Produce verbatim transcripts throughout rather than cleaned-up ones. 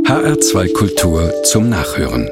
H R zwei Kultur zum Nachhören.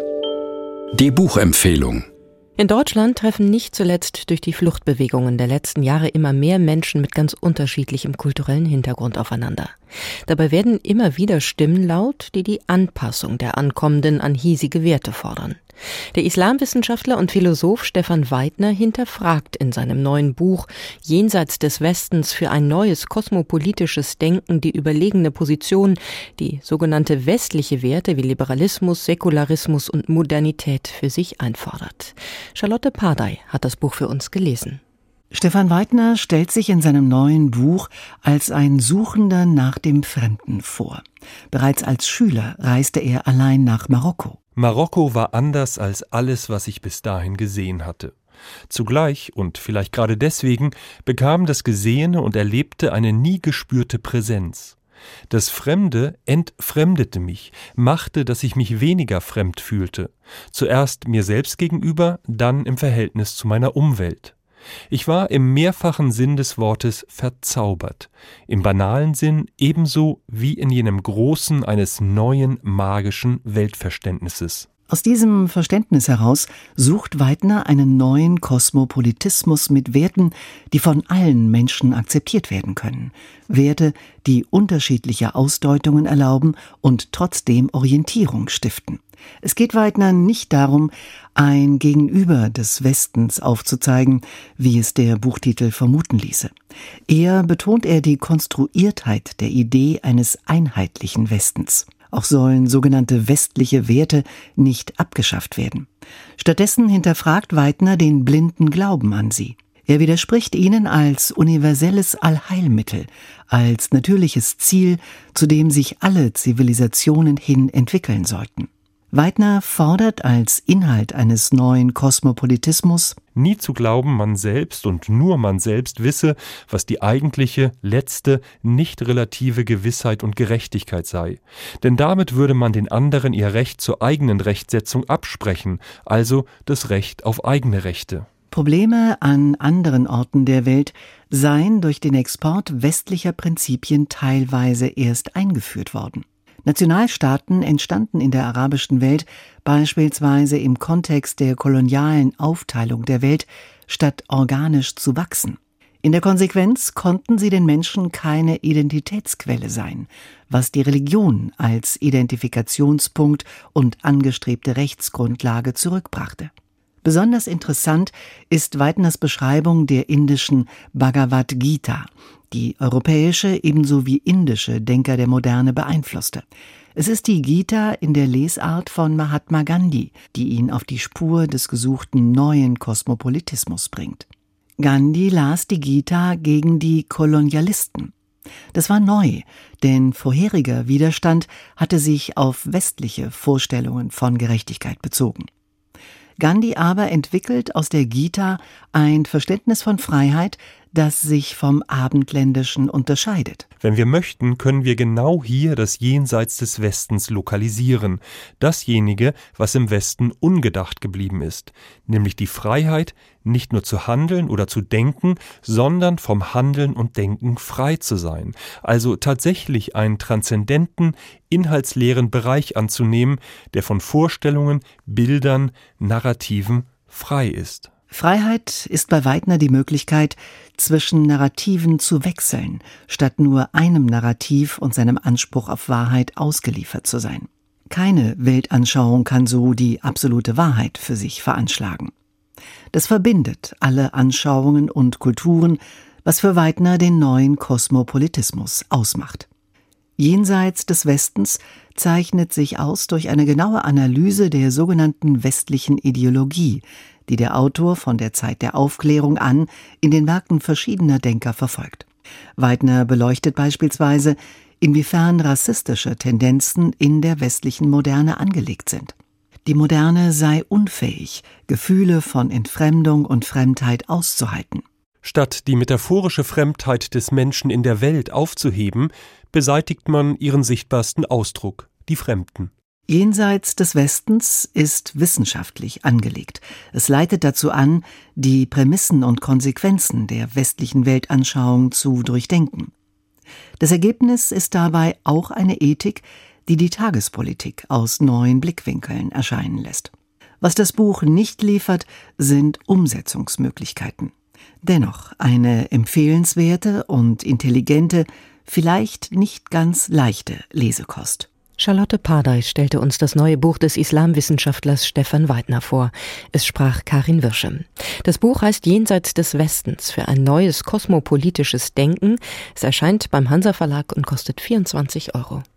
Die Buchempfehlung. In Deutschland treffen nicht zuletzt durch die Fluchtbewegungen der letzten Jahre immer mehr Menschen mit ganz unterschiedlichem kulturellen Hintergrund aufeinander. Dabei werden immer wieder Stimmen laut, die die Anpassung der Ankommenden an hiesige Werte fordern. Der Islamwissenschaftler und Philosoph Stefan Weidner hinterfragt in seinem neuen Buch Jenseits des Westens für ein neues kosmopolitisches Denken die überlegene Position, die sogenannte westliche Werte wie Liberalismus, Säkularismus und Modernität für sich einfordert. Charlotte Pardey hat das Buch für uns gelesen. Stefan Weidner stellt sich in seinem neuen Buch als ein Suchender nach dem Fremden vor. Bereits als Schüler reiste er allein nach Marokko. Marokko war anders als alles, was ich bis dahin gesehen hatte. Zugleich, und vielleicht gerade deswegen, bekam das Gesehene und Erlebte eine nie gespürte Präsenz. Das Fremde entfremdete mich, machte, dass ich mich weniger fremd fühlte. Zuerst mir selbst gegenüber, dann im Verhältnis zu meiner Umwelt. Ich war im mehrfachen Sinn des Wortes verzaubert, im banalen Sinn ebenso wie in jenem großen eines neuen magischen Weltverständnisses. Aus diesem Verständnis heraus sucht Weidner einen neuen Kosmopolitismus mit Werten, die von allen Menschen akzeptiert werden können. Werte, die unterschiedliche Ausdeutungen erlauben und trotzdem Orientierung stiften. Es geht Weidner nicht darum, ein Gegenüber des Westens aufzuzeigen, wie es der Buchtitel vermuten ließe. Eher betont er die Konstruiertheit der Idee eines einheitlichen Westens. Auch sollen sogenannte westliche Werte nicht abgeschafft werden. Stattdessen hinterfragt Weidner den blinden Glauben an sie. Er widerspricht ihnen als universelles Allheilmittel, als natürliches Ziel, zu dem sich alle Zivilisationen hin entwickeln sollten. Weidner fordert als Inhalt eines neuen Kosmopolitismus: Nie zu glauben, man selbst und nur man selbst wisse, was die eigentliche, letzte, nicht relative Gewissheit und Gerechtigkeit sei. Denn damit würde man den anderen ihr Recht zur eigenen Rechtsetzung absprechen, also das Recht auf eigene Rechte. Probleme an anderen Orten der Welt seien durch den Export westlicher Prinzipien teilweise erst eingeführt worden. Nationalstaaten entstanden in der arabischen Welt beispielsweise im Kontext der kolonialen Aufteilung der Welt, statt organisch zu wachsen. In der Konsequenz konnten sie den Menschen keine Identitätsquelle sein, was die Religion als Identifikationspunkt und angestrebte Rechtsgrundlage zurückbrachte. Besonders interessant ist Weidners Beschreibung der indischen Bhagavad Gita, die europäische ebenso wie indische Denker der Moderne beeinflusste. Es ist die Gita in der Lesart von Mahatma Gandhi, die ihn auf die Spur des gesuchten neuen Kosmopolitismus bringt. Gandhi las die Gita gegen die Kolonialisten. Das war neu, denn vorheriger Widerstand hatte sich auf westliche Vorstellungen von Gerechtigkeit bezogen. Gandhi aber entwickelt aus der Gita ein Verständnis von Freiheit, das sich vom Abendländischen unterscheidet. Wenn wir möchten, können wir genau hier das Jenseits des Westens lokalisieren, dasjenige, was im Westen ungedacht geblieben ist, nämlich die Freiheit, nicht nur zu handeln oder zu denken, sondern vom Handeln und Denken frei zu sein, also tatsächlich einen transzendenten, inhaltsleeren Bereich anzunehmen, der von Vorstellungen, Bildern, Narrativen frei ist. Freiheit ist bei Weidner die Möglichkeit, zwischen Narrativen zu wechseln, statt nur einem Narrativ und seinem Anspruch auf Wahrheit ausgeliefert zu sein. Keine Weltanschauung kann so die absolute Wahrheit für sich veranschlagen. Das verbindet alle Anschauungen und Kulturen, was für Weidner den neuen Kosmopolitismus ausmacht. Jenseits des Westens zeichnet sich aus durch eine genaue Analyse der sogenannten westlichen Ideologie, die der Autor von der Zeit der Aufklärung an in den Werken verschiedener Denker verfolgt. Weidner beleuchtet beispielsweise, inwiefern rassistische Tendenzen in der westlichen Moderne angelegt sind. Die Moderne sei unfähig, Gefühle von Entfremdung und Fremdheit auszuhalten. Statt die metaphorische Fremdheit des Menschen in der Welt aufzuheben, beseitigt man ihren sichtbarsten Ausdruck, die Fremden. Jenseits des Westens ist wissenschaftlich angelegt. Es leitet dazu an, die Prämissen und Konsequenzen der westlichen Weltanschauung zu durchdenken. Das Ergebnis ist dabei auch eine Ethik, die die Tagespolitik aus neuen Blickwinkeln erscheinen lässt. Was das Buch nicht liefert, sind Umsetzungsmöglichkeiten. Dennoch eine empfehlenswerte und intelligente, vielleicht nicht ganz leichte Lesekost. Charlotte Pardey stellte uns das neue Buch des Islamwissenschaftlers Stefan Weidner vor. Es sprach Karin Wirsche. Das Buch heißt Jenseits des Westens für ein neues kosmopolitisches Denken. Es erscheint beim Hansa Verlag und kostet vierundzwanzig Euro.